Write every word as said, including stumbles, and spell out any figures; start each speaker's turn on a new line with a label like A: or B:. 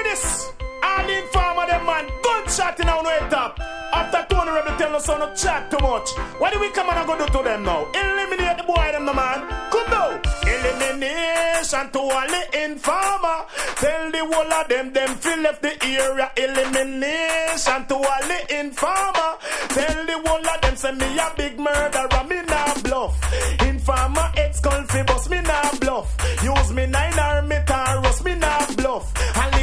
A: this. All in farmer them man. Gunshot in our way top. After Tony Rebel tell us so no chat too much. What do we come and go do to them now? Eliminate the boy them no man. Come now. Elimination to all the informer. Tell the whole of them, them feel left the area. Elimination to all the informer. Tell the whole of them, say me a big murderer, me nah bluff. Informer ex-con fi bus, me nah bluff. Use me nine or me taros, me nah bluff. And